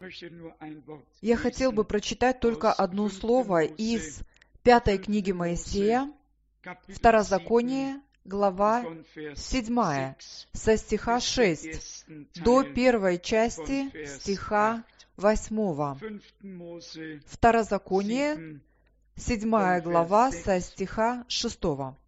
Я хотел бы прочитать только одно слово из 5 книги Моисея, Второзаконие, глава 7, со стиха 6 до первой части стиха 8. Второзаконие, 7 глава, со стиха 6.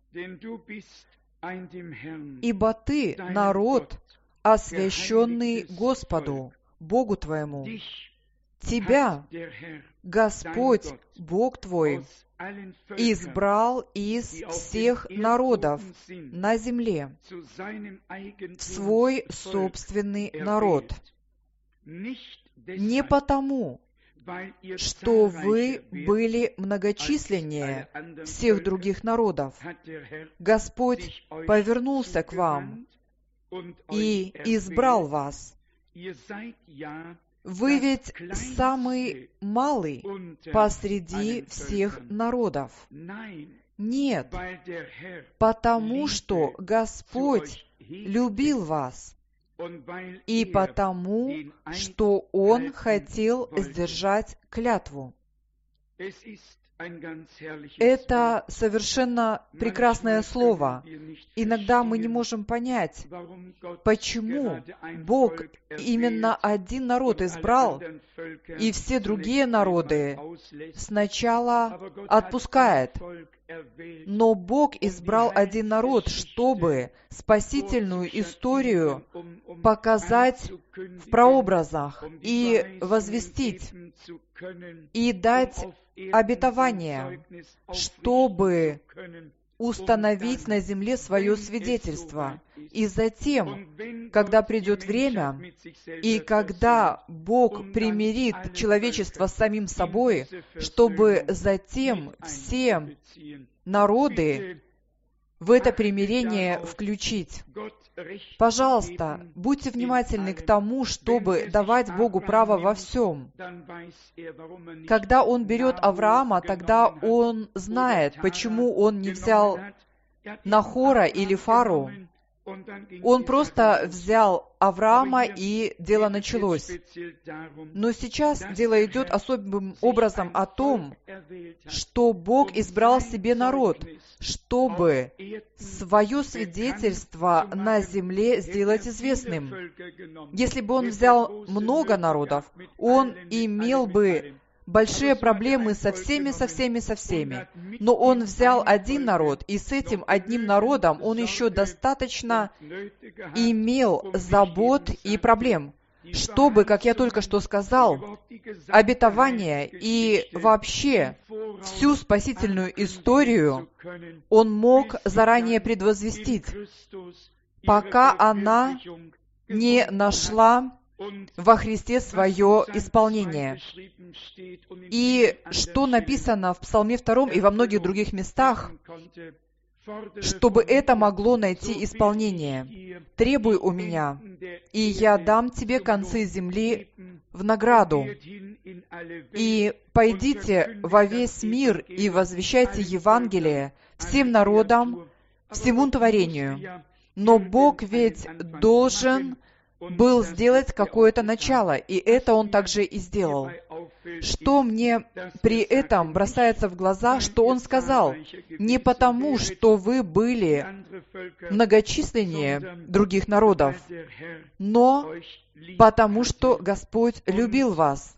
«Ибо ты народ, освященный Господу, Богу твоему. Тебя Господь, Бог твой, избрал из всех народов на земле в свой собственный народ. Не потому, что вы были многочисленнее всех других народов. Господь повернулся к вам и избрал вас. Вы ведь самый малый посреди всех народов. Нет, потому что Господь любил вас, и потому, что Он хотел сдержать клятву». Это совершенно прекрасное слово. Иногда мы не можем понять, почему Бог именно один народ избрал, и все другие народы сначала отпускает. Но Бог избрал один народ, чтобы спасительную историю показать в прообразах и возвестить, и дать обетование, чтобы установить на земле свое свидетельство. И затем, когда придет время, и когда Бог примирит человечество с самим собой, чтобы затем все народы в это примирение включить. Пожалуйста, будьте внимательны к тому, чтобы давать Богу право во всем. Когда Он берет Авраама, тогда Он знает, почему Он не взял Нахора или Фару. Он просто взял Авраама, и дело началось. Но сейчас дело идет особым образом о том, что Бог избрал себе народ, чтобы свое свидетельство на земле сделать известным. Если бы Он взял много народов, Он имел бы большие проблемы со всеми. Но Он взял один народ, и с этим одним народом Он еще достаточно имел забот и проблем, чтобы, как я только что сказал, обетование и вообще всю спасительную историю Он мог заранее предвозвестить, пока она не нашла во Христе свое исполнение. И что написано в Псалме 2 и во многих других местах, чтобы это могло найти исполнение: «Требуй у меня, и я дам тебе концы земли в награду. И пойдите во весь мир и возвещайте Евангелие всем народам, всему творению». Но Бог ведь должен был сделать какое-то начало, и это Он также и сделал. Что мне при этом бросается в глаза, что Он сказал: не потому, что вы были многочисленнее других народов, но потому, что Господь любил вас,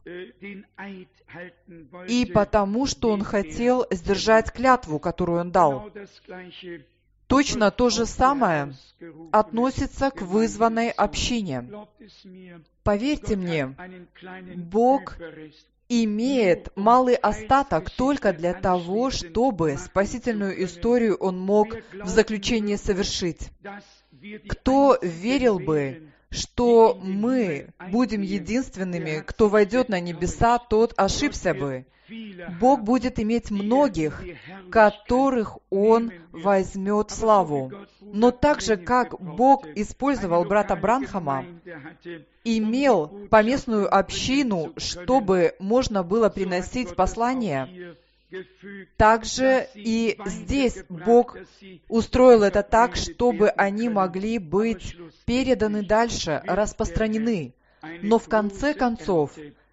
и потому, что Он хотел сдержать клятву, которую Он дал. Точно то же самое относится к вызванной общине. Поверьте мне, Бог имеет малый остаток только для того, чтобы спасительную историю Он мог в заключении совершить. Кто верил бы, что мы будем единственными, кто войдет на небеса, тот ошибся бы. Бог будет иметь многих, которых Он возьмет в славу. Но так же, как Бог использовал брата Бранхама, имел поместную общину, чтобы можно было приносить послания, также и здесь Бог устроил это так, чтобы они могли быть переданы дальше, распространены. Но в конце концов,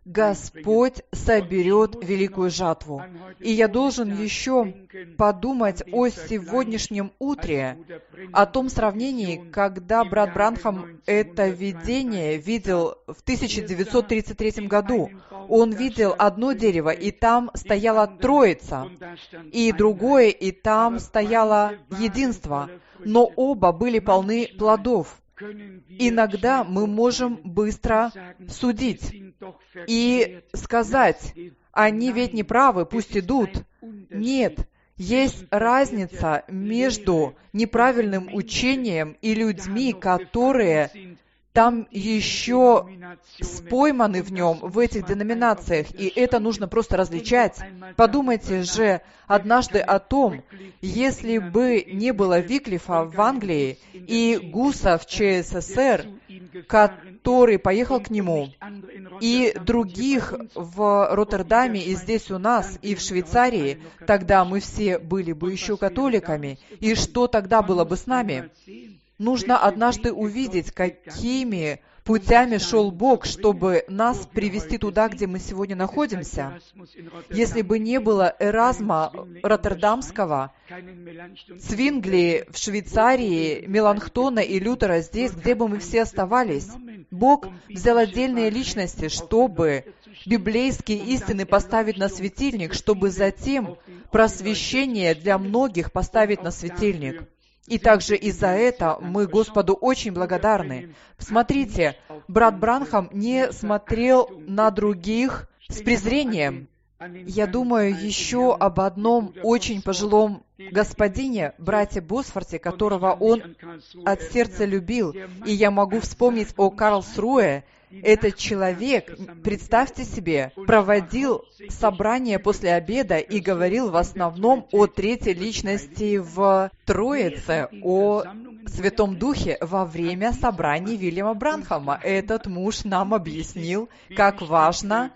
Господь соберет великую жатву. И я должен еще подумать о сегодняшнем утре, о том сравнении, когда брат Бранхам это видение видел в 1933 году. Он видел одно дерево, и там стояла Троица, и другое, и там стояло единство, но оба были полны плодов. Иногда мы можем быстро судить и сказать: они ведь не правы, пусть идут. Нет, есть разница между неправильным учением и людьми, которые там еще пойманы в нем, в этих деноминациях, и это нужно просто различать. Подумайте же однажды о том, если бы не было Виклифа в Англии и Гуса в ЧССР, который поехал к нему, и других в Роттердаме, и здесь у нас, и в Швейцарии, тогда мы все были бы еще католиками. И что тогда было бы с нами? Нужно однажды увидеть, какими путями шел Бог, чтобы нас привести туда, где мы сегодня находимся. Если бы не было Эразма Роттердамского, Цвингли в Швейцарии, Меланхтона и Лютера здесь, где бы мы все оставались, Бог взял отдельные личности, чтобы библейские истины поставить на светильник, чтобы затем просвещение для многих поставить на светильник. И также и за это мы Господу очень благодарны. Смотрите, брат Бранхам не смотрел на других с презрением. Я думаю еще об одном очень пожилом господине, брате Босфорте, которого он от сердца любил. И я могу вспомнить о Карлсруэ. Этот человек, представьте себе, проводил собрание после обеда и говорил в основном о третьей личности в Троице, о Святом Духе во время собраний Вильяма Бранхама. Этот муж нам объяснил, как важна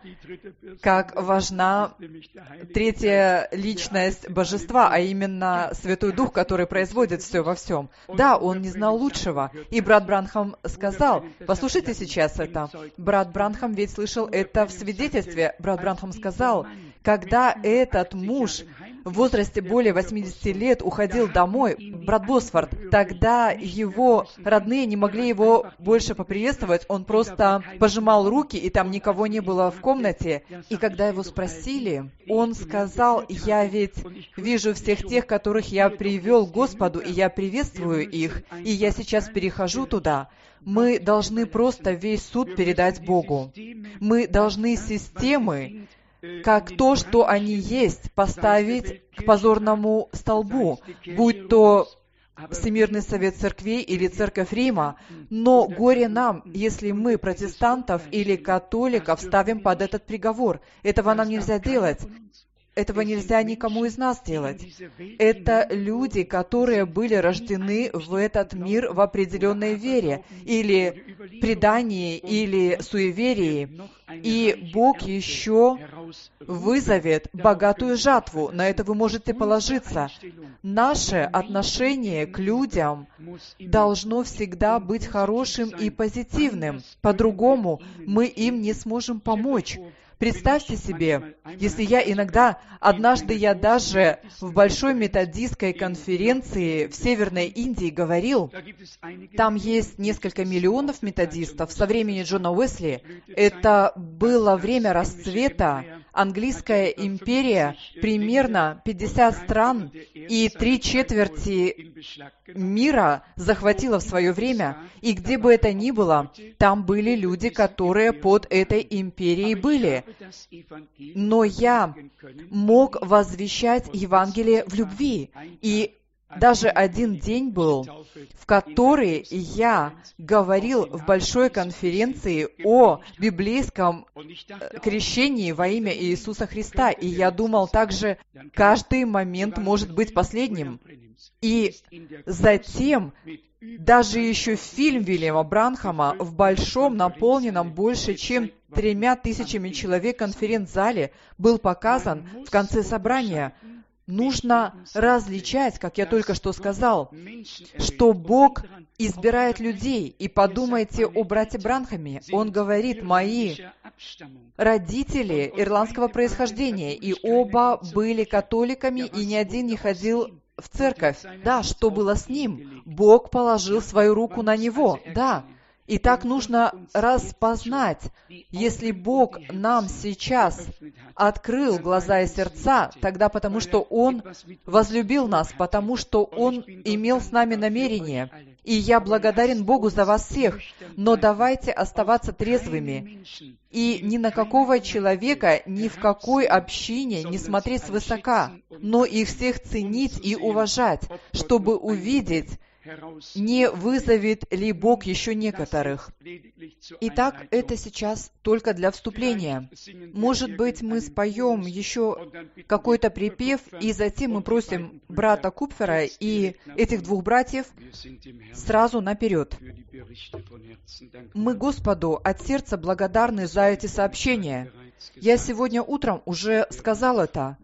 третья личность Божества, а именно Святой Дух, который производит все во всем. Да, он не знал лучшего. И брат Бранхам сказал, послушайте сейчас это, брат Бранхам ведь слышал это в свидетельстве. Брат Бранхам сказал, когда этот муж в возрасте более 80 лет уходил домой, брат Босфорд, тогда его родные не могли его больше поприветствовать, он просто пожимал руки, и там никого не было в комнате. И когда его спросили, он сказал, я ведь вижу всех тех, которых я привел к Господу, и я приветствую их, и я сейчас перехожу туда. Мы должны просто весь суд передать Богу. Мы должны системы, как то, что они есть, поставить к позорному столбу, будь то Всемирный Совет Церквей или Церковь Рима. Но горе нам, если мы протестантов или католиков ставим под этот приговор. Этого нам нельзя делать. Этого нельзя никому из нас делать. Это люди, которые были рождены в этот мир в определенной вере, или предании, или суеверии. И Бог еще вызовет богатую жатву. На это вы можете положиться. Наше отношение к людям должно всегда быть хорошим и позитивным. По-другому мы им не сможем помочь. Представьте себе, если однажды я даже в большой методистской конференции в Северной Индии говорил, там есть несколько миллионов методистов со времени Джона Уэсли. Это было время расцвета. Английская империя, примерно 50 стран и 3/4 мира захватила в свое время. И где бы это ни было, там были люди, которые под этой империей были. Но я мог возвещать Евангелие в любви. И даже один день был, в который я говорил в большой конференции о библейском крещении во имя Иисуса Христа. И я думал также, каждый момент может быть последним. И затем даже еще фильм Вильяма Бранхама в большом, наполненном больше чем 3000 человек конференц-зале был показан в конце собрания. нужно различать, как я только что сказал, что Бог избирает людей. И подумайте о брате Бранхаме. Он говорит: мои родители ирландского происхождения, и оба были католиками, и ни один не ходил в церковь. Да, что было с ним? Бог положил свою руку на него. Да. И так нужно распознать, если Бог нам сейчас открыл глаза и сердца, тогда потому что Он возлюбил нас, потому что Он имел с нами намерение. И я благодарен Богу за вас всех, но давайте оставаться трезвыми и ни на какого человека, ни в какой общине не смотреть свысока, но их всех ценить и уважать, чтобы увидеть, не вызовет ли Бог еще некоторых. Итак, это сейчас только для вступления. Может быть, мы споем еще какой-то припев, и затем мы просим брата Купфера и этих двух братьев сразу наперед. Мы Господу от сердца благодарны за эти сообщения. Я сегодня утром уже сказал это.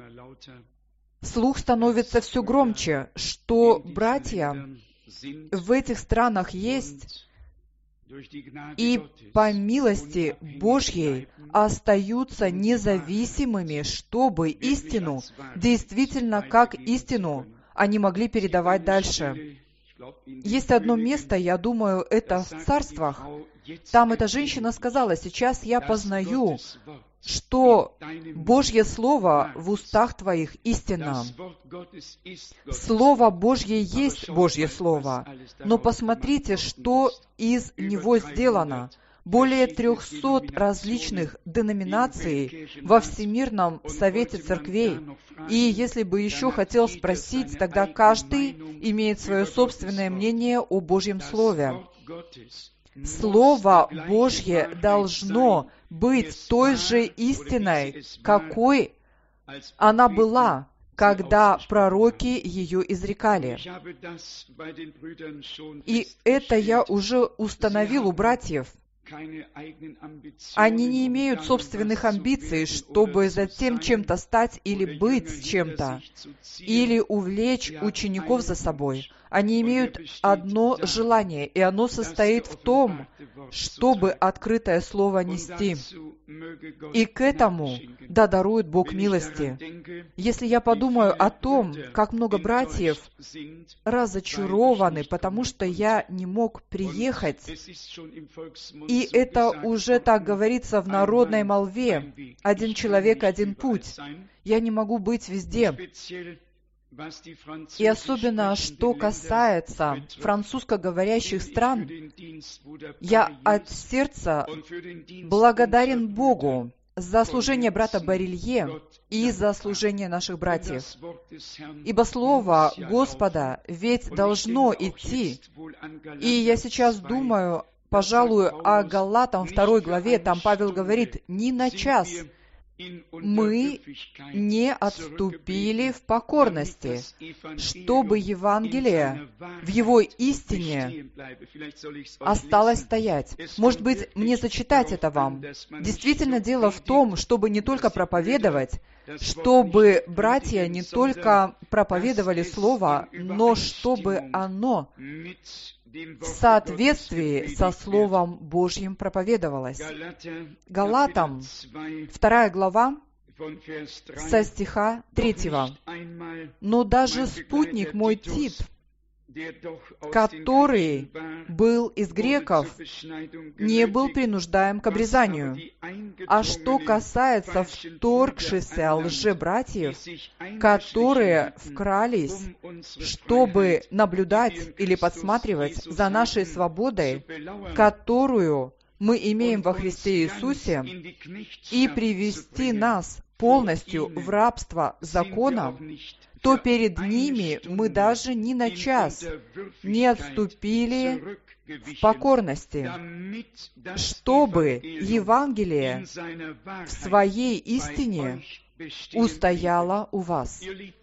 Слух становится все громче, что братья в этих странах есть, и по милости Божьей остаются независимыми, чтобы истину, действительно как истину, они могли передавать дальше. Есть одно место, я думаю, это в Царствах. Там эта женщина сказала: «Сейчас я познаю, что Божье Слово в устах твоих истина». Слово Божье есть Божье Слово, но посмотрите, что из него сделано. Более 300 различных деноминаций во Всемирном Совете Церквей. И если бы еще хотел спросить, тогда каждый имеет свое собственное мнение о Божьем Слове. Слово Божье должно быть той же истиной, какой она была, когда пророки ее изрекали. И это я уже установил у братьев. Они не имеют собственных амбиций, чтобы затем чем-то стать или быть чем-то, или увлечь учеников за собой. Они имеют одно желание, и оно состоит в том, чтобы открытое слово нести. И к этому да дарует Бог милости. Если я подумаю о том, как много братьев разочарованы, потому что я не мог приехать, и это уже так говорится в народной молве: один человек, один путь. Я не могу быть везде. И особенно, что касается французскоговорящих стран, я от сердца благодарен Богу за служение брата Барилье и за служение наших братьев. Ибо Слово Господа ведь должно идти. И я сейчас думаю, пожалуй, о Галатам 2 главе, там Павел говорит: «Ни на час мы не отступили в покорности, чтобы Евангелие в его истине осталось стоять». Может быть, мне зачитать это вам? Действительно, дело в том, чтобы не только проповедовать, чтобы братья не только проповедовали Слово, но чтобы оно в соответствии со Словом Божьим проповедовалось. Галатам, 2 глава, со стиха 3. «Но даже спутник мой Тит, который был из греков, не был принуждаем к обрезанию. А что касается вторгшихся лжебратьев, которые вкрались, чтобы наблюдать или подсматривать за нашей свободой, которую мы имеем во Христе Иисусе, и привести нас полностью в рабство закона, то перед ними мы даже ни на час не отступили в покорности, чтобы Евангелие в своей истине устояло у вас».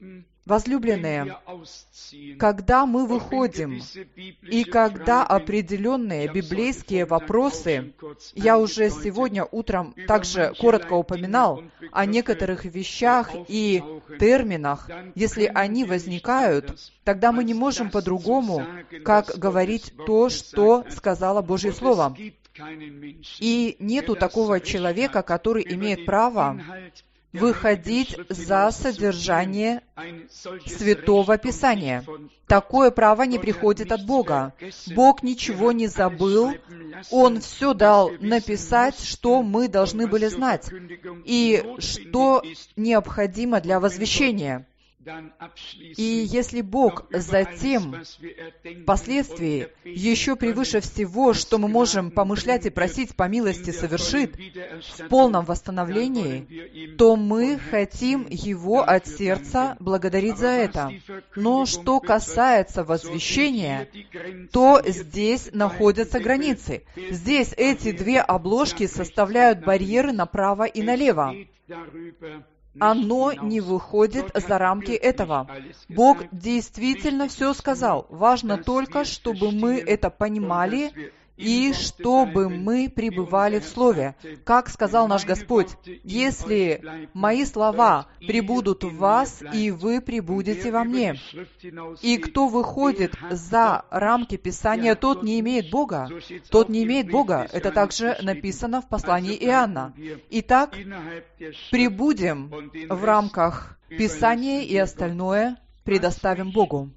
Возлюбленные, когда мы выходим, и когда определенные библейские вопросы, я уже сегодня утром также коротко упоминал о некоторых вещах и терминах, если они возникают, тогда мы не можем по-другому, как говорить то, что сказало Божье Слово. И нету такого человека, который имеет право выходить за содержание Святого Писания. Такое право не приходит от Бога. Бог ничего не забыл, Он все дал написать, что мы должны были знать, и что необходимо для возвещения. И если Бог затем, впоследствии, еще превыше всего, что мы можем помышлять и просить по милости, совершит в полном восстановлении, то мы хотим Его от сердца благодарить за это. Но что касается возвещения, то здесь находятся границы. Здесь эти две обложки составляют барьеры направо и налево. Оно не выходит за рамки этого. Бог действительно все сказал. Важно только, чтобы мы это понимали и чтобы мы пребывали в Слове. Как сказал наш Господь, «Если мои слова пребудут в вас, и вы пребудете во мне». И кто выходит за рамки Писания, тот не имеет Бога. Тот не имеет Бога. Это также написано в послании Иоанна. Итак, пребудем в рамках Писания, и остальное предоставим Богу.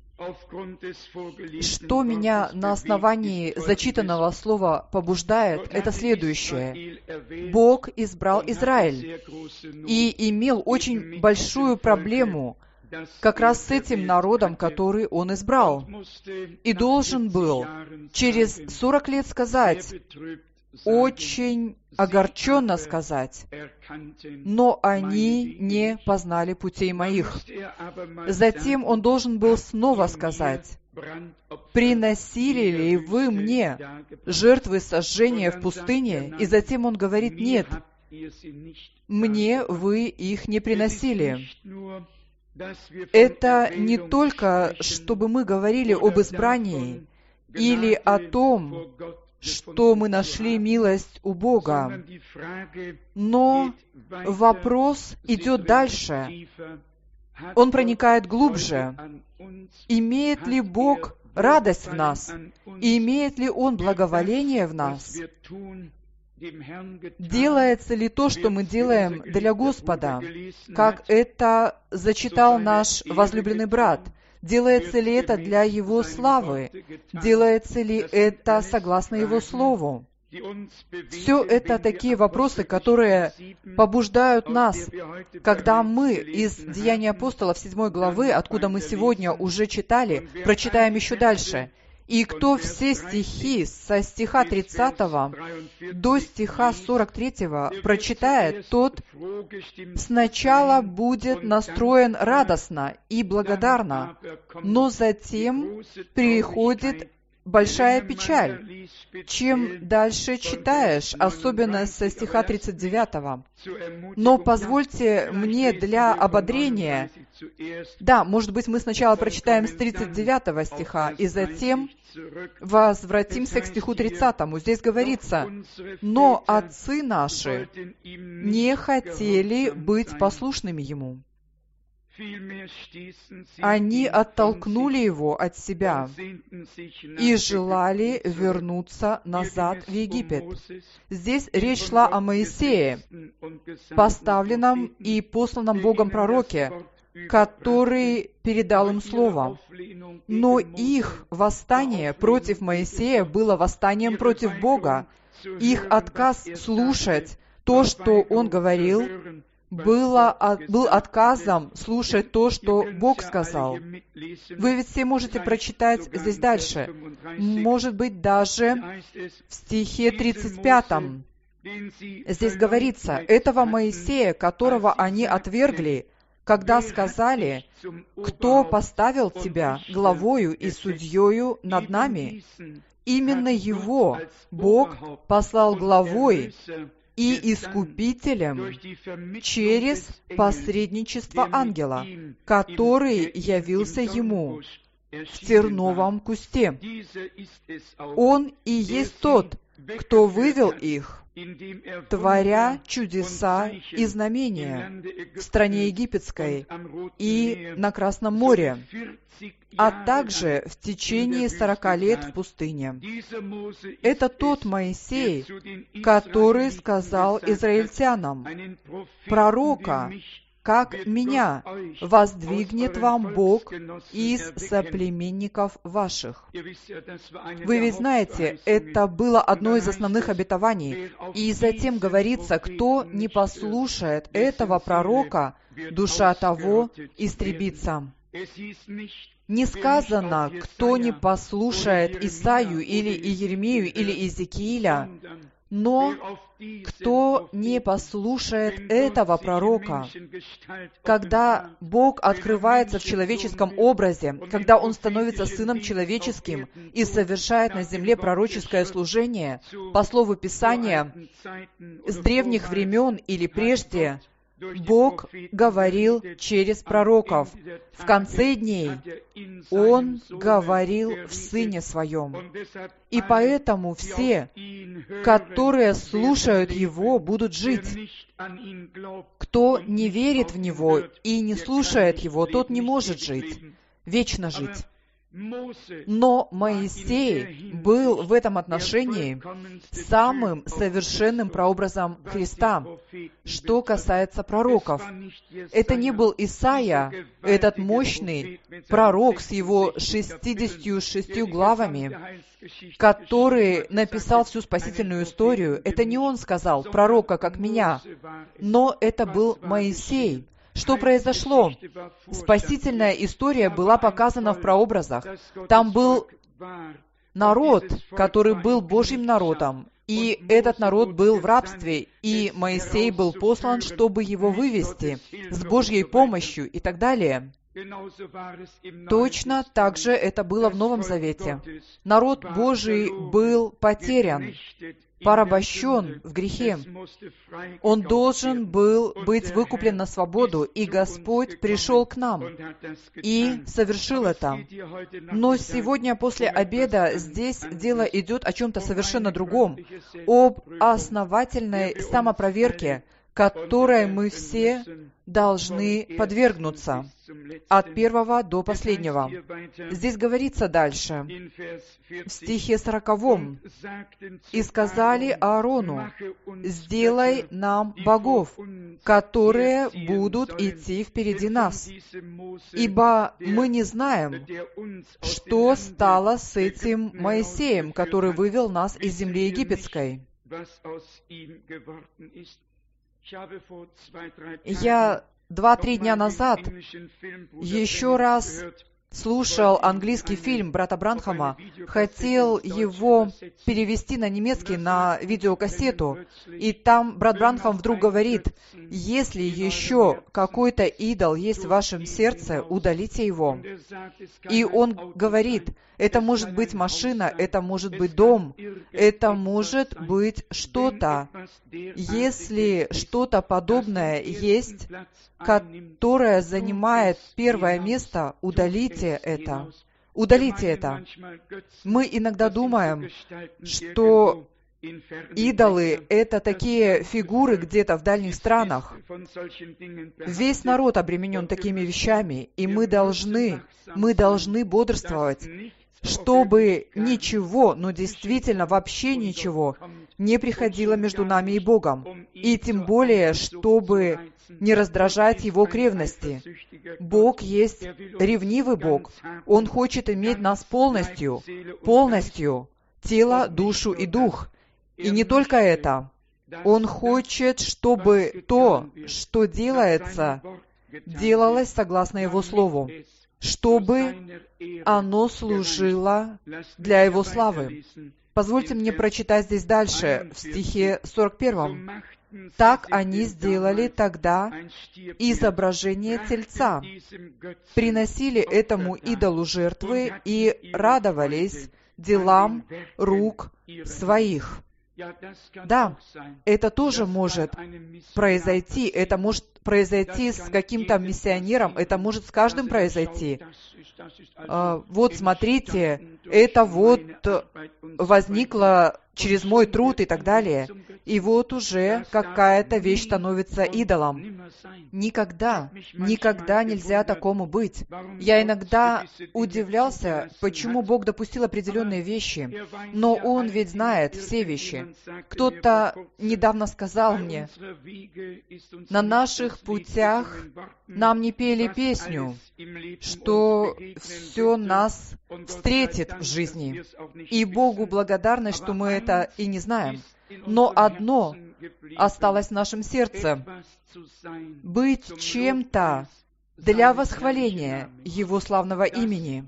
Что меня на основании зачитанного слова побуждает, это следующее. Бог избрал Израиль и имел очень большую проблему как раз с этим народом, который Он избрал. И должен был через 40 лет сказать, очень огорченно сказать, но они не познали путей моих. Затем он должен был снова сказать, приносили ли вы мне жертвы сожжения в пустыне? И затем он говорит, нет, мне вы их не приносили. Это не только, чтобы мы говорили об избрании или о том, что мы нашли милость у Бога. Но вопрос идет дальше. Он проникает глубже. Имеет ли Бог радость в нас? И имеет ли Он благоволение в нас? Делается ли то, что мы делаем для Господа, как это зачитал наш возлюбленный брат? Делается ли это для Его славы? Делается ли это согласно Его Слову? Все это такие вопросы, которые побуждают нас, когда мы из Деяний апостолов 7 главы, откуда мы сегодня уже читали, прочитаем еще дальше. И кто все стихи со стиха 30 до стиха 43 прочитает, тот сначала будет настроен радостно и благодарно, но затем приходит большая печаль. Чем дальше читаешь, особенно со стиха 39. Но позвольте мне для ободрения, может быть, мы сначала прочитаем с 39 стиха, и затем возвратимся к стиху 30. Здесь говорится, «Но отцы наши не хотели быть послушными Ему. Они оттолкнули Его от себя и желали вернуться назад в Египет». Здесь речь шла о Моисее, поставленном и посланном Богом пророке, который передал им слово. Но их восстание против Моисея было восстанием против Бога. Их отказ слушать то, что он говорил, был отказом слушать то, что Бог сказал. Вы ведь все можете прочитать здесь дальше. Может быть, даже в стихе 35. Здесь говорится, «Этого Моисея, которого они отвергли, когда сказали, кто поставил тебя главою и судьею над нами, именно его Бог послал главой и искупителем через посредничество ангела, который явился ему в терновом кусте. Он и есть тот, кто вывел их, творя чудеса и знамения в стране египетской и на Красном море, а также в течение 40 лет в пустыне. Это тот Моисей, который сказал израильтянам: «Пророка, как меня, воздвигнет вам Бог из соплеменников ваших». Вы ведь знаете, это было одно из основных обетований. И затем говорится: кто не послушает этого пророка, душа того истребится. Не сказано, кто не послушает Исаию или Иеремию или Иезекииля, но кто не послушает этого пророка, когда Бог открывается в человеческом образе, когда Он становится Сыном Человеческим и совершает на земле пророческое служение, по слову Писания, с древних времен или прежде, Бог говорил через пророков. В конце дней Он говорил в Сыне Своем. И поэтому все, которые слушают Его, будут жить. Кто не верит в Него и не слушает Его, тот не может жить, вечно жить. Но Моисей был в этом отношении самым совершенным прообразом Христа, что касается пророков. Это не был Исаия, этот мощный пророк с его 66 главами, который написал всю спасительную историю. Это не он сказал: «Пророка, как меня», но это был Моисей. Что произошло? Спасительная история была показана в прообразах. Там был народ, который был Божьим народом, и этот народ был в рабстве, и Моисей был послан, чтобы его вывести с Божьей помощью и так далее. Точно так же это было в Новом Завете. Народ Божий был потерян, порабощен в грехе. Он должен был быть выкуплен на свободу, и Господь пришел к нам и совершил это. Но сегодня после обеда здесь дело идет о чем-то совершенно другом, об основательной самопроверке, которой мы все должны подвергнуться, от первого до последнего. Здесь говорится дальше, в стихе 40: «И сказали Аарону: сделай нам богов, которые будут идти впереди нас, ибо мы не знаем, что стало с этим Моисеем, который вывел нас из земли египетской». Я 2-3 дня назад еще раз слушал английский фильм брата Бранхама, хотел его перевести на немецкий, на видеокассету, и там брат Бранхам вдруг говорит: если еще какой-то идол есть в вашем сердце, удалите его. И он говорит: это может быть машина, это может быть дом, это может быть что-то. Если что-то подобное есть, которое занимает первое место, удалите это. Удалите это. Мы иногда думаем, что идолы — это такие фигуры где-то в дальних странах. Весь народ обременен такими вещами, и мы должны бодрствовать, чтобы ничего, но действительно вообще ничего, не приходило между нами и Богом, и тем более, чтобы не раздражать Его к ревности. Бог есть ревнивый Бог. Он хочет иметь нас полностью, тело, душу и дух. И не только это. Он хочет, чтобы то, что делается, делалось согласно Его Слову, чтобы оно служило для Его славы. Позвольте мне прочитать здесь дальше, в стихе 41. «Так они сделали тогда изображение тельца, приносили этому идолу жертвы и радовались делам рук своих». Да, это тоже может произойти. Это может произойти с каким-то миссионером, это может с каждым произойти. Вот смотрите, это вот возникло через мой труд и так далее. И вот уже какая-то вещь становится идолом. Никогда, никогда нельзя такому быть. Я иногда удивлялся, почему Бог допустил определенные вещи, но Он ведь знает все вещи. Кто-то недавно сказал мне, на наших путях нам не пели песню, что все нас встретит в жизни. И Богу благодарность, что мы это и не знаем. Но одно осталось в нашем сердце — быть чем-то для восхваления Его славного имени,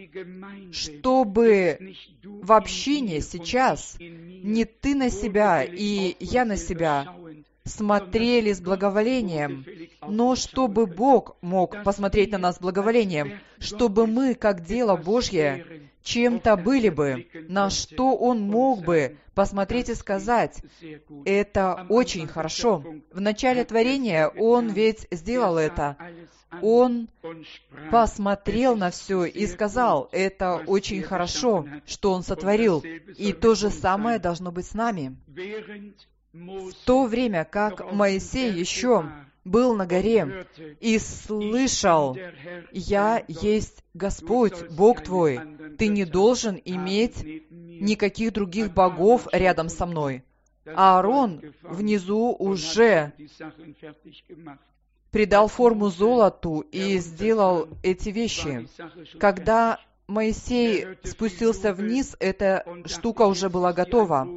чтобы в общине сейчас не ты на себя и я на себя смотрели с благоволением, но чтобы Бог мог посмотреть на нас с благоволением, чтобы мы, как дело Божье, чем-то были бы, на что Он мог бы посмотреть и сказать, это очень хорошо. В начале творения Он ведь сделал это. Он посмотрел на все и сказал, это очень хорошо, что Он сотворил. И то же самое должно быть с нами. В то время, как Моисей еще был на горе и слышал, «Я есть Господь, Бог твой, ты не должен иметь никаких других богов рядом со мной». Аарон внизу уже придал форму золоту и сделал эти вещи. Когда Моисей спустился вниз, эта штука уже была готова.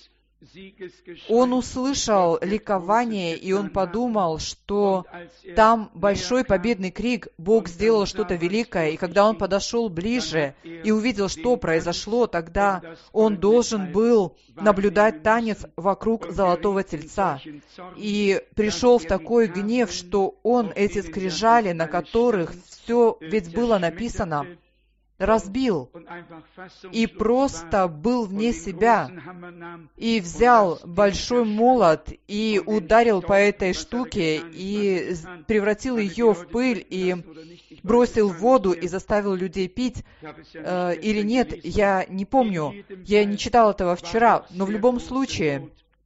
Он услышал ликование, и он подумал, что там большой победный крик, Бог сделал что-то великое, и когда он подошел ближе и увидел, что произошло, тогда он должен был наблюдать танец вокруг золотого тельца. И пришел в такой гнев, что он эти скрижали, на которых все ведь было написано, разбил и просто был вне себя, и взял большой молот и ударил по этой штуке, и превратил ее в пыль, и бросил в воду, и заставил людей пить, или нет, я не помню, я не читал этого вчера, но в любом случае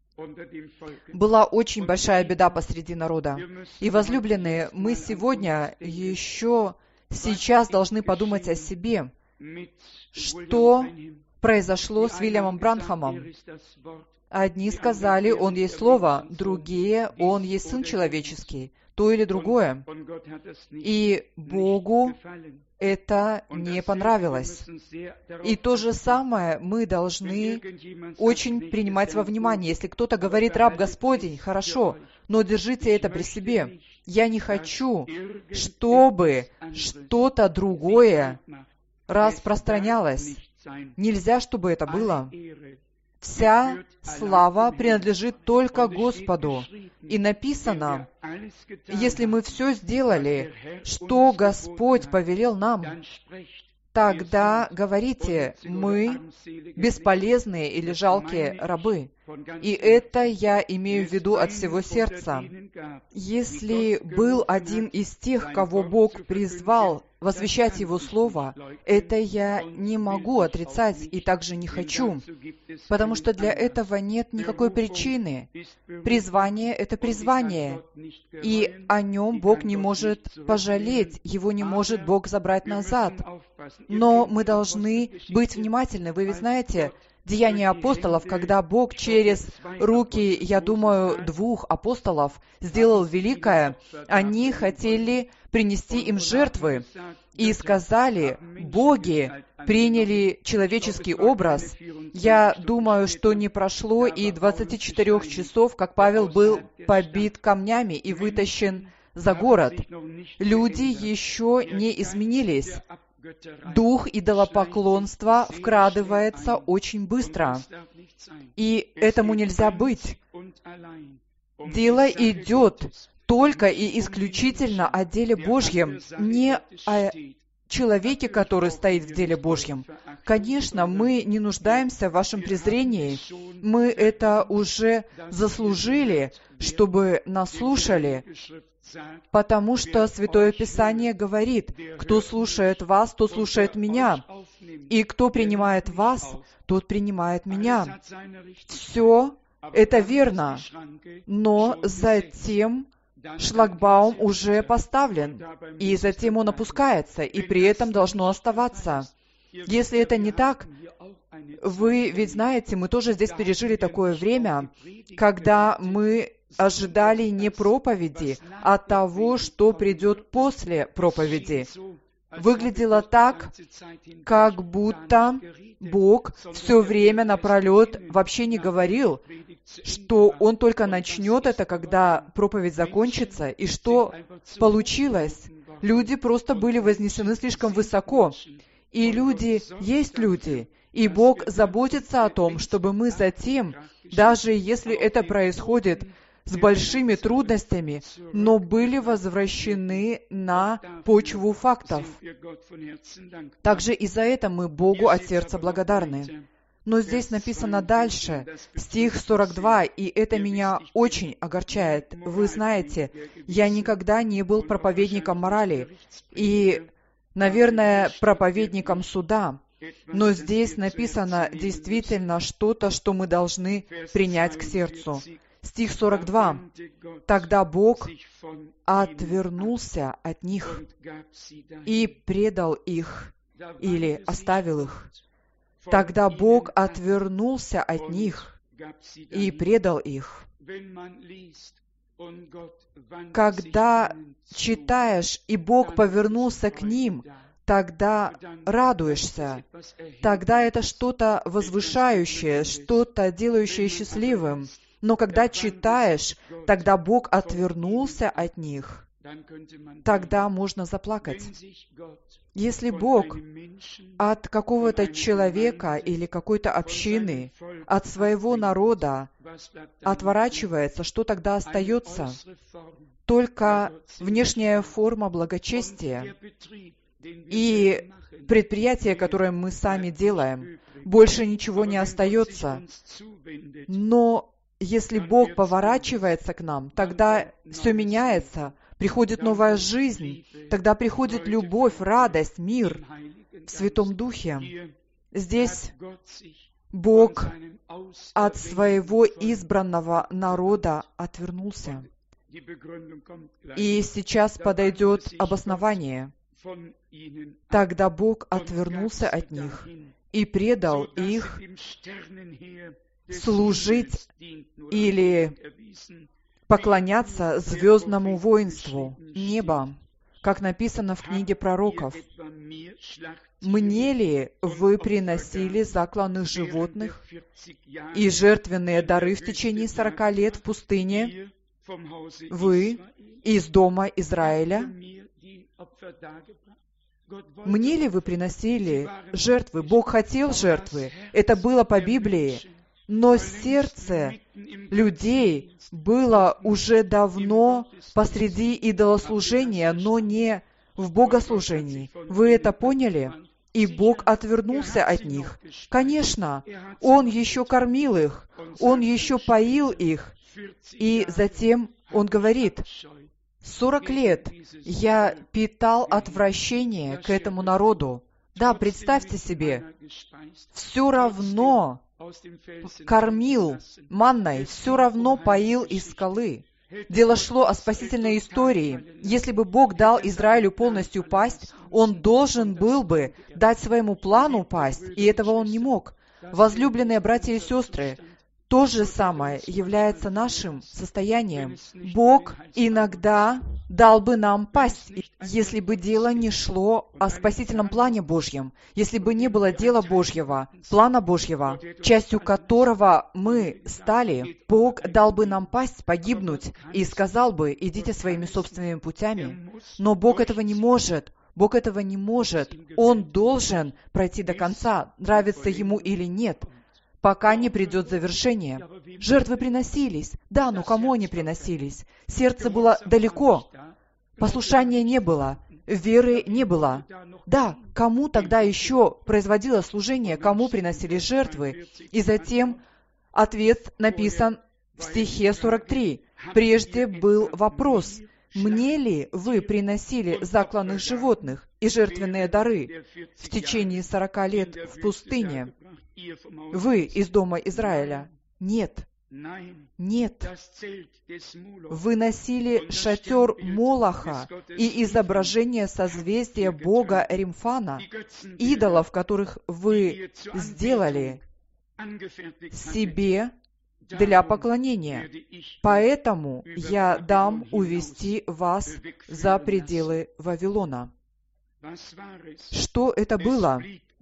была очень большая беда посреди народа. И, возлюбленные, мы сегодня еще сейчас должны подумать о себе, что произошло с Уильямом Бранхамом. Одни сказали, он есть Слово, другие, он есть Сын Человеческий, то или другое. И Богу это не понравилось. И то же самое мы должны очень принимать во внимание. Если кто-то говорит «раб Господень», хорошо, но держите это при себе. Я не хочу, чтобы что-то другое распространялось. Нельзя, чтобы это было. Вся слава принадлежит только Господу. И написано, если мы все сделали, что Господь повелел нам, тогда говорите, мы бесполезные или жалкие рабы. И это я имею в виду от всего сердца. Если был один из тех, кого Бог призвал возвещать Его Слово, это я не могу отрицать и также не хочу, потому что для этого нет никакой причины. Призвание — это призвание, и о нем Бог не может пожалеть, его не может Бог забрать назад. Но мы должны быть внимательны. Вы ведь знаете, Деяния апостолов, когда Бог через руки, я думаю, 2 апостолов сделал великое, они хотели принести им жертвы и сказали, боги приняли человеческий образ. Я думаю, что не прошло и 24 часов, как Павел был побит камнями и вытащен за город. Люди еще не изменились. Дух идолопоклонства вкрадывается очень быстро, и этому нельзя быть. Дело идет только и исключительно о деле Божьем, не о человеке, который стоит в деле Божьем. Конечно, мы не нуждаемся в вашем презрении. Мы это уже заслужили, чтобы нас слушали, потому что Святое Писание говорит: кто слушает вас, тот слушает меня, и кто принимает вас, тот принимает меня. Все это верно, но затем шлагбаум уже поставлен, и затем он опускается, и при этом должно оставаться. Если это не так, вы ведь знаете, мы тоже здесь пережили такое время, когда мы ожидали не проповеди, а того, что придет после проповеди. Выглядело так, как будто Бог все время напролет вообще не говорил, что Он только начнет это, когда проповедь закончится. И что получилось? Люди просто были вознесены слишком высоко. И люди есть люди. И Бог заботится о том, чтобы мы затем, даже если это происходит с большими трудностями, но были возвращены на почву фактов. Также и за это мы Богу от сердца благодарны. Но здесь написано дальше, стих 42, и это меня очень огорчает. Вы знаете, я никогда не был проповедником морали и, наверное, проповедником суда. Но здесь написано действительно что-то, что мы должны принять к сердцу. Стих 42. «Тогда Бог отвернулся от них и предал их, или оставил их. Тогда Бог отвернулся от них и предал их». Когда читаешь, и Бог повернулся к ним, тогда радуешься. Тогда это что-то возвышающее, что-то делающее счастливым. Но когда читаешь, тогда Бог отвернулся от них, тогда можно заплакать. Если Бог от какого-то человека или какой-то общины, от своего народа отворачивается, что тогда остается? Только внешняя форма благочестия и предприятие, которое мы сами делаем. Больше ничего не остается. Но если Бог поворачивается к нам, тогда все меняется, приходит новая жизнь, тогда приходит любовь, радость, мир в Святом Духе. Здесь Бог от своего избранного народа отвернулся. И сейчас подойдет обоснование. Тогда Бог отвернулся от них и предал их служить или поклоняться звездному воинству неба, как написано в книге пророков. «Мне ли вы приносили закланных животных и жертвенные дары в течение 40 лет в пустыне? Вы из дома Израиля? Мне ли вы приносили жертвы?» Бог хотел жертвы. Это было по Библии. Но сердце людей было уже давно посреди идолослужения, но не в богослужении. Вы это поняли? И Бог отвернулся от них. Конечно, Он еще кормил их, Он еще поил их. И затем Он говорит: 40 лет я питал отвращение к этому народу. Да, представьте себе, все равно кормил манной, все равно поил из скалы. Дело шло о спасительной истории. Если бы Бог дал Израилю полностью пасть, Он должен был бы дать своему плану пасть, и этого Он не мог. Возлюбленные братья и сестры, то же самое является нашим состоянием. Бог иногда дал бы нам пасть, если бы дело не шло о спасительном плане Божьем, если бы не было дела Божьего, плана Божьего, частью которого мы стали. Бог дал бы нам пасть, погибнуть, и сказал бы: идите своими собственными путями. Но Бог этого не может. Бог этого не может. Он должен пройти до конца, нравится ему или нет, пока не придет завершение. Жертвы приносились. Да, но кому они приносились? Сердце было далеко. Послушания не было. веры не было. Да, кому тогда еще производило служение, кому приносили жертвы? И затем ответ написан в стихе 43. Прежде был вопрос: «Мне ли вы приносили закланных животных и жертвенные дары в течение 40 лет в пустыне? Вы из дома Израиля?» Нет. Нет. Вы носили шатер Молоха и изображение созвездия бога Римфана, идолов, которых вы сделали себе для поклонения. Поэтому я дам увести вас за пределы Вавилона. Что это было?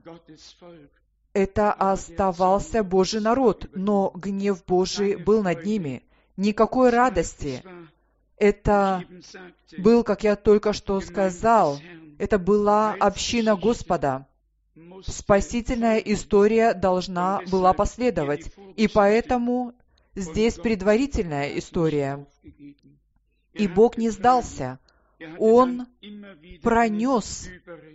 Это оставался Божий народ, но гнев Божий был над ними. Никакой радости. Это был, как я только что сказал, это была община Господа. Спасительная история должна была последовать, и поэтому здесь предварительная история. И Бог не сдался. Он пронес.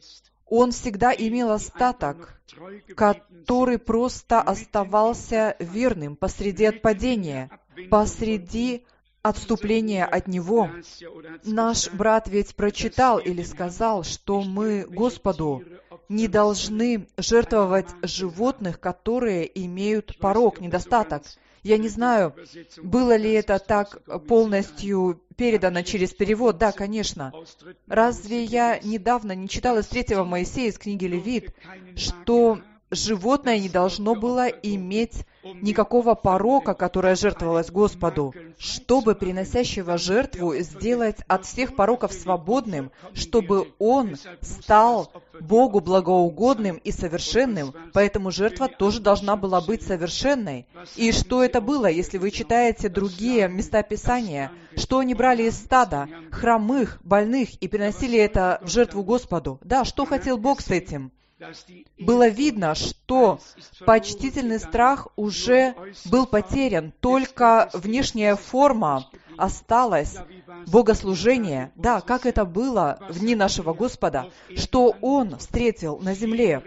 Он всегда имел остаток, который просто оставался верным посреди отпадения, посреди отступления от Него. Наш брат ведь прочитал или сказал, что мы Господу не должны жертвовать животных, которые имеют порок, недостаток. Я не знаю, было ли это так полностью передано через перевод. Да, конечно. Разве я недавно не читала из 3 Моисея, из книги Левит, что животное не должно было иметь никакого порока, которое жертвовалось Господу, чтобы приносящего жертву сделать от всех пороков свободным, чтобы он стал Богу благоугодным и совершенным, поэтому жертва тоже должна была быть совершенной. И что это было, если вы читаете другие места Писания? Что они брали из стада? Хромых, больных, и приносили это в жертву Господу. Да, что хотел Бог с этим? Было видно, что почтительный страх уже был потерян, только внешняя форма осталась, богослужение. Да, как это было в дни нашего Господа, что Он встретил на земле.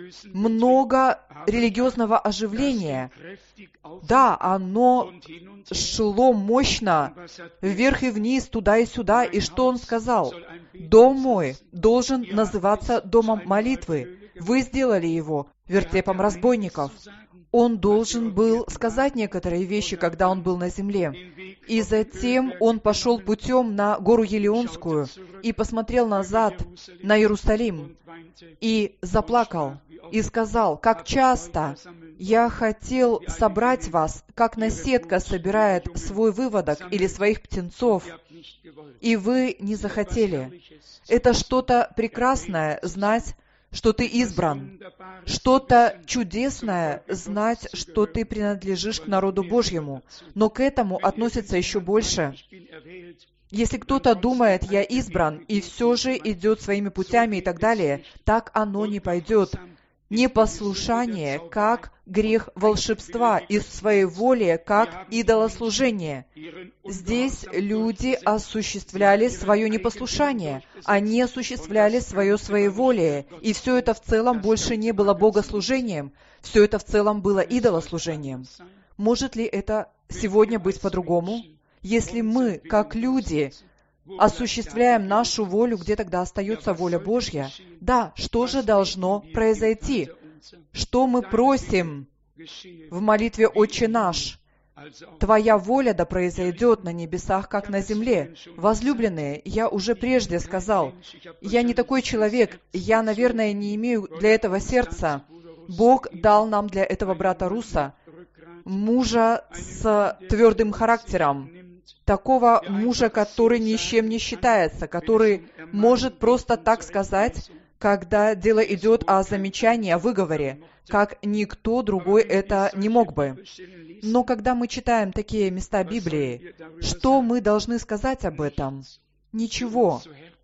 Много религиозного оживления. Да, оно шло мощно, вверх и вниз, туда и сюда. И что Он сказал? «Дом мой должен называться домом молитвы. Вы сделали его вертепом разбойников». Он должен был сказать некоторые вещи, когда он был на земле. И затем он пошел путем на гору Елеонскую и посмотрел назад на Иерусалим и заплакал, и сказал: «Как часто я хотел собрать вас, как наседка собирает свой выводок или своих птенцов, и вы не захотели». Это что-то прекрасное знать, что ты избран, что-то чудесное знать, что ты принадлежишь к народу Божьему, но к этому относится еще больше. Если кто-то думает: «Я избран», и все же идет своими путями и так далее, так оно не пойдет. Непослушание, как грех волшебства, и своеволие, как идолослужение. Здесь люди осуществляли свое непослушание, они осуществляли свое своеволие, и все это в целом больше не было богослужением, все это в целом было идолослужением. Может ли это сегодня быть по-другому? Если мы, как люди, осуществляем нашу волю, где тогда остается воля Божья? Да, что же должно произойти? Что мы просим в молитве «Отче наш»? «Твоя воля да произойдет на небесах, как на земле». Возлюбленные, я уже прежде сказал, я не такой человек, я, наверное, не имею для этого сердца. Бог дал нам для этого брата Руса, мужа с твердым характером, такого мужа, который ни с чем не считается, который может просто так сказать, когда дело идет о замечании, о выговоре, как никто другой это не мог бы. Но когда мы читаем такие места Библии, что мы должны сказать об этом? Ничего.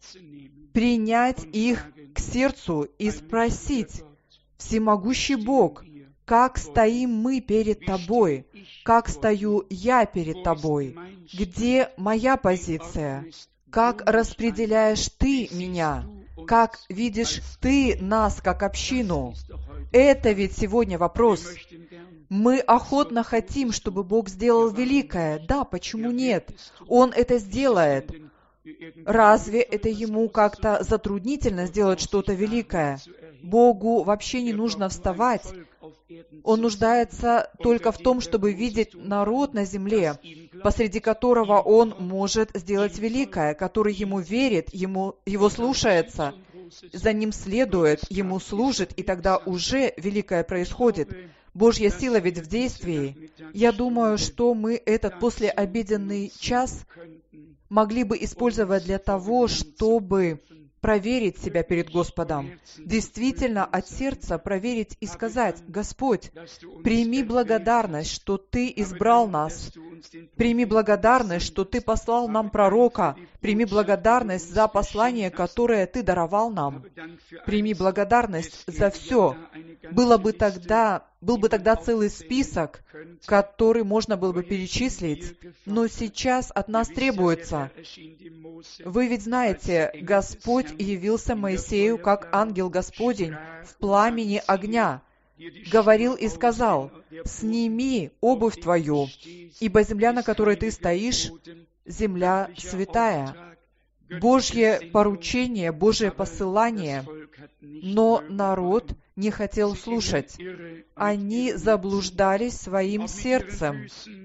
Принять их к сердцу и спросить: «Всемогущий Бог, как стоим мы перед Тобой? Как стою я перед Тобой? Где моя позиция? как распределяешь Ты меня, как видишь Ты нас, как общину. Это ведь сегодня вопрос. Мы охотно хотим, чтобы Бог сделал великое. Да, почему нет? Он это сделает. Разве это Ему как-то затруднительно сделать что-то великое? Богу вообще не нужно вставать. Он нуждается только в том, чтобы видеть народ на земле, посреди которого Он может сделать великое, который Ему верит, Его слушается, за Ним следует, Ему служит, и тогда уже великое происходит. Божья сила ведь в действии. Я думаю, что мы этот послеобеденный час могли бы использовать для того, чтобы проверить себя перед Господом. Действительно, от сердца проверить и сказать: «Господь, прими благодарность, что Ты избрал нас. Прими благодарность, что Ты послал нам пророка. Прими благодарность за послание, которое Ты даровал нам. Прими благодарность за все». Был бы тогда целый список, который можно было бы перечислить, но сейчас от нас требуется. Вы ведь знаете, Господь явился Моисею как ангел Господень в пламени огня. Говорил и сказал: «Сними обувь твою, ибо земля, на которой ты стоишь, земля святая». Божье поручение, Божье посылание, но народ не хотел слушать. Они заблуждались своим сердцем.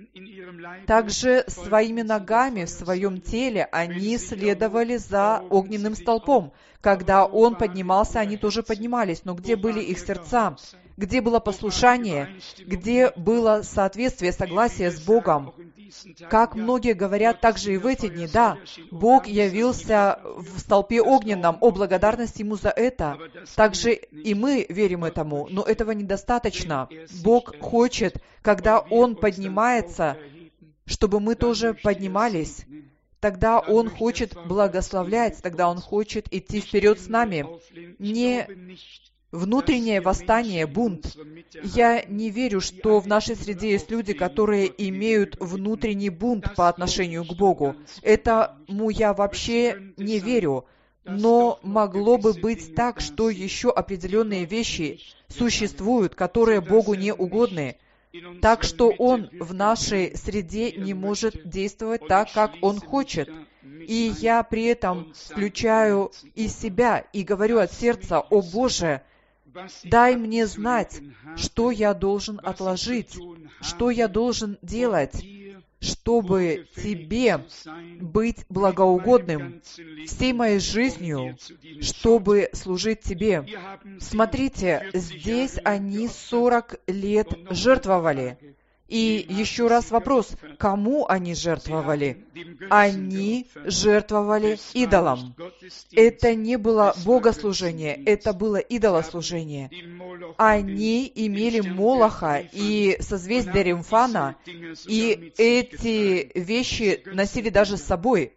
Также своими ногами в своем теле они следовали за огненным столпом. Когда он поднимался, они тоже поднимались. Но где были их сердца? Где было послушание? Где было соответствие, согласие с Богом? Как многие говорят также и в эти дни: да, Бог явился в столпе огненном, о, благодарность Ему за это. Также и мы верим этому, но этого недостаточно. Бог хочет, когда Он поднимается, чтобы мы тоже поднимались. Тогда Он хочет благословлять, тогда Он хочет идти вперед с нами. Не внутреннее восстание, бунт. Я не верю, что в нашей среде есть люди, которые имеют внутренний бунт по отношению к Богу. Этому я вообще не верю. Но могло бы быть так, что еще определенные вещи существуют, которые Богу не угодны. Так что Он в нашей среде не может действовать так, как Он хочет. И я при этом включаю и себя, и говорю от сердца: «О Боже, дай мне знать, что я должен отложить, что я должен делать, чтобы Тебе быть благоугодным всей моей жизнью, чтобы служить Тебе». Смотрите, здесь они 40 лет жертвовали. И еще раз вопрос: кому они жертвовали? Они жертвовали идолам. Это не было богослужение, это было идолослужение. Они имели Молоха и созвездие Римфана, и эти вещи носили даже с собой.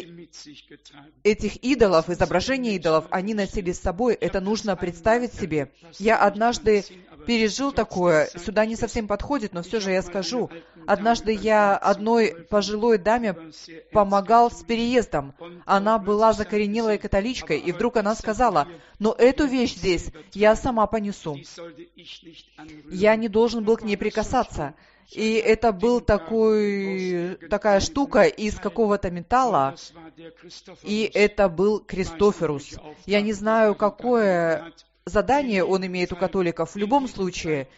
Этих идолов, изображения идолов, они носили с собой. Это нужно представить себе. Я однажды пережил такое, сюда не совсем подходит, но все же я скажу. Однажды я одной пожилой даме помогал с переездом. Она была закоренелой католичкой, и вдруг она сказала: «Но эту вещь здесь я сама понесу». Я не должен был к ней прикасаться. И это был такая штука из какого-то металла, и это был Кристоферус. Я не знаю, какое задание он имеет у католиков. В любом случае,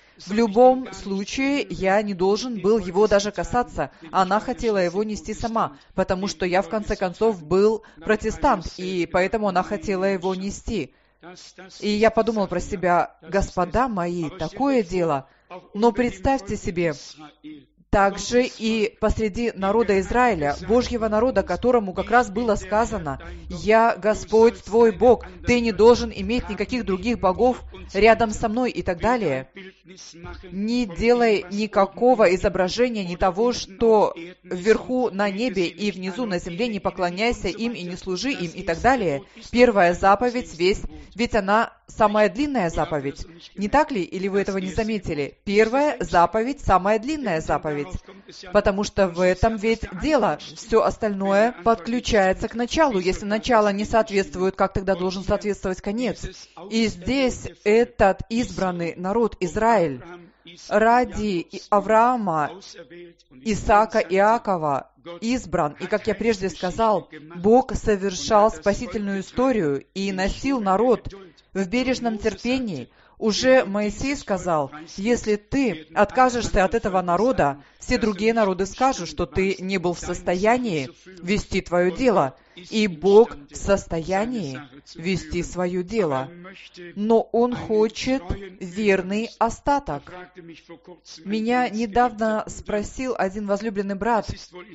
я не должен был его даже касаться. Она хотела его нести сама, потому что я, в конце концов, был протестант, и поэтому она хотела его нести. И я подумал про себя: «Господа мои, такое дело». Но представьте себе, также и посреди народа Израиля, Божьего народа, которому как раз было сказано: «Я Господь твой Бог, ты не должен иметь никаких других богов рядом со мной» и так далее. Не делай никакого изображения ни того, что вверху на небе и внизу на земле, не поклоняйся им и не служи им и так далее. Первая заповедь ведь она самая длинная заповедь. Не так ли? Или вы этого не заметили? Первая заповедь — самая длинная заповедь. Потому что в этом ведь дело. Все остальное подключается к началу. Если начало не соответствует, как тогда должен соответствовать конец? И здесь этот избранный народ Израиль ради Авраама, Исаака, Иакова избран. И, как я прежде сказал, Бог совершал спасительную историю и носил народ в бережном терпении. Уже Моисей сказал: если ты откажешься от этого народа, все другие народы скажут, что ты не был в состоянии вести твое дело. И Бог в состоянии вести свое дело. Но Он хочет верный остаток. Меня недавно спросил один возлюбленный брат.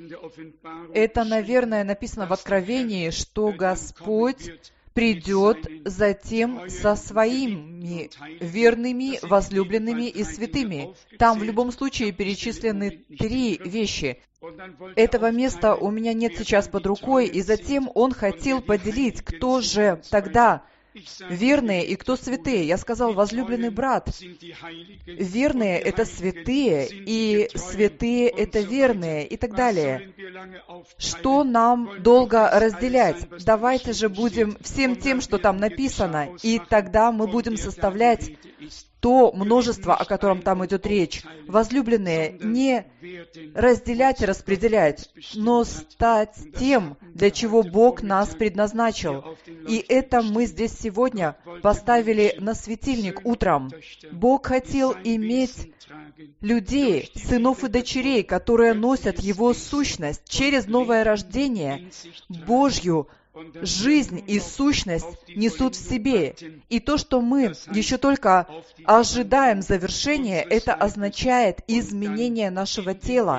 Это, наверное, написано в Откровении, что Господь придет затем со своими верными, возлюбленными и святыми. Там в любом случае перечислены 3 вещи. Этого места у меня нет сейчас под рукой, и затем он хотел поделить, кто же тогда верные и кто святые. Я сказал: возлюбленный брат, верные — это святые, и святые — это верные, и так далее. Что нам долго разделять? Давайте же будем всем тем, что там написано, и тогда мы будем составлять то множество, о котором там идет речь. Возлюбленные, не разделять и распределять, но стать тем, для чего Бог нас предназначил. И это мы здесь сегодня поставили на светильник утром. Бог хотел иметь людей, сынов и дочерей, которые носят Его сущность через новое рождение, Божью жизнь и сущность несут в себе. И то, что мы еще только ожидаем завершения, это означает изменение нашего тела,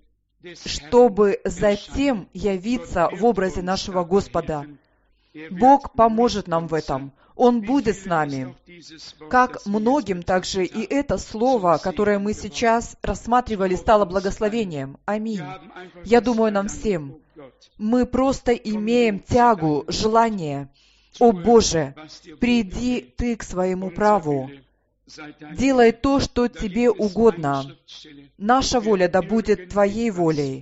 чтобы затем явиться в образе нашего Господа. Бог поможет нам в этом. Он будет с нами. Как многим также и это слово, которое мы сейчас рассматривали, стало благословением. Аминь. Я думаю, нам всем. Мы просто имеем тягу, желание. О Боже, приди Ты к своему праву. Делай то, что Тебе угодно. Наша воля да будет Твоей волей.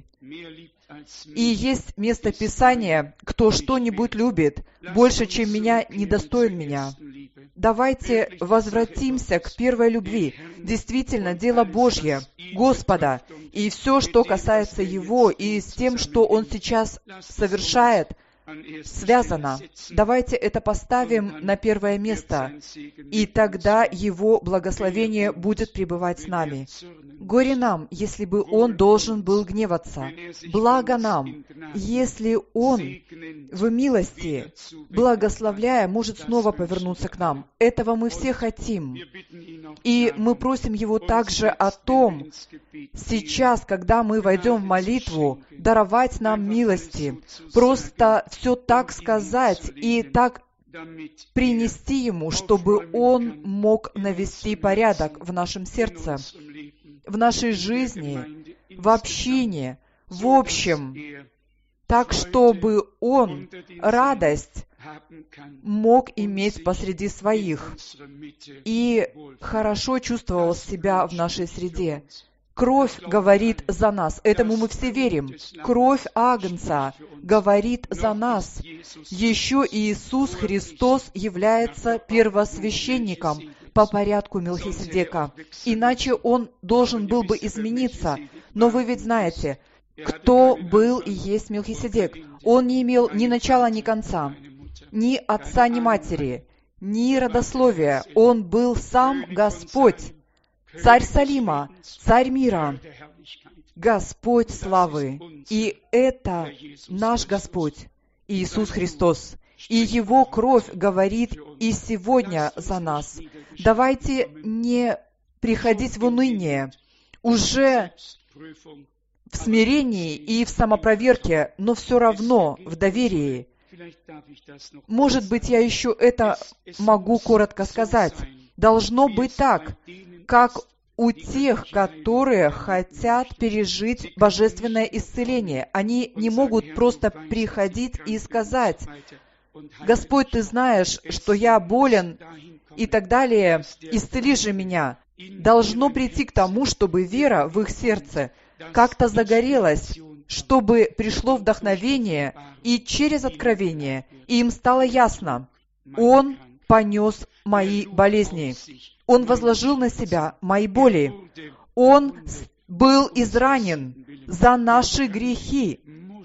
И есть место Писания: кто что-нибудь любит больше, чем меня, недостоин меня. Давайте возвратимся к первой любви. Действительно, дело Божье, Господа, и все, что касается Его, и с тем, что Он сейчас совершает, связано. Давайте это поставим на первое место, и тогда Его благословение будет пребывать с нами. Горе нам, если бы Он должен был гневаться. Благо нам, если Он в милости, благословляя, может снова повернуться к нам. Этого мы все хотим. И мы просим Его также о том, сейчас, когда мы войдем в молитву, даровать нам милости, просто все так сказать и так принести Ему, чтобы Он мог навести порядок в нашем сердце, в нашей жизни, в общине, в общем, так, чтобы Он радость мог иметь посреди своих и хорошо чувствовал себя в нашей среде. Кровь говорит за нас. Этому мы все верим. Кровь Агнца говорит за нас. Еще Иисус Христос является первосвященником по порядку Мелхиседека. Иначе Он должен был бы измениться. Но вы ведь знаете, кто был и есть Мелхиседек. Он не имел ни начала, ни конца, ни отца, ни матери, ни родословия. Он был сам Господь. Царь Салима, Царь мира, Господь славы. И это наш Господь, Иисус Христос. И Его кровь говорит и сегодня за нас. Давайте не приходить в уныние, уже в смирении и в самопроверке, но все равно в доверии. Может быть, я еще это могу коротко сказать. Должно быть так, как у тех, которые хотят пережить божественное исцеление. Они не могут просто приходить и сказать: «Господь, Ты знаешь, что я болен, и так далее, исцели же меня, должно прийти к тому, чтобы вера в их сердце как-то загорелась, чтобы пришло вдохновение, и через откровение им стало ясно: Он понес мои болезни, Он возложил на себя мои боли, Он был изранен за наши грехи.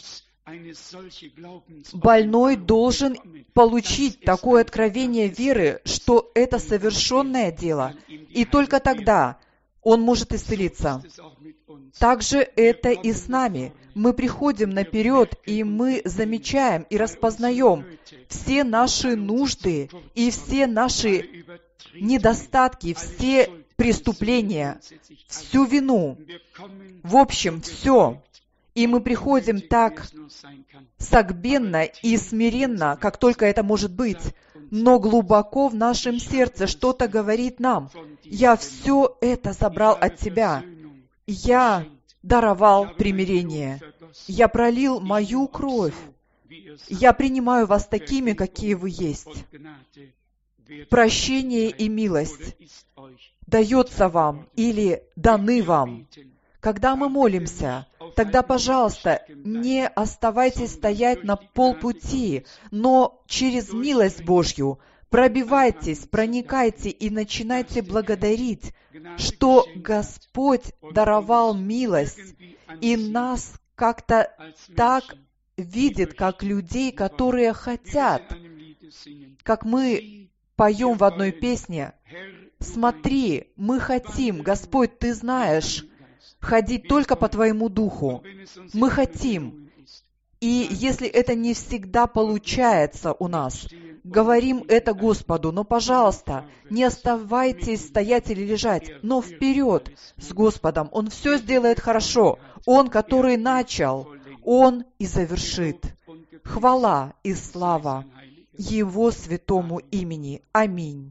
Больной должен получить такое откровение веры, что это совершенное дело, и только тогда он может исцелиться. Также это и с нами. Мы приходим наперед, и мы замечаем и распознаем все наши нужды и все наши недостатки, все преступления, всю вину, в общем, все. И мы приходим так согбенно и смиренно, как только это может быть. Но глубоко в нашем сердце что-то говорит нам: я все это забрал от тебя. Я даровал примирение. Я пролил мою кровь. Я принимаю вас такими, какие вы есть. Прощение и милость дается вам или даны вам. Когда мы молимся, тогда, пожалуйста, не оставайтесь стоять на полпути, но через милость Божью пробивайтесь, проникайте и начинайте благодарить, что Господь даровал милость и нас как-то так видит, как людей, которые хотят, как мы поем в одной песне: «Смотри, мы хотим, Господь, Ты знаешь, ходить только по Твоему Духу. Мы хотим». И если это не всегда получается у нас, говорим это Господу, но, пожалуйста, не оставайтесь стоять или лежать, но вперед с Господом. Он все сделает хорошо. Он, который начал, Он и завершит. Хвала и слава Его святому имени. Аминь.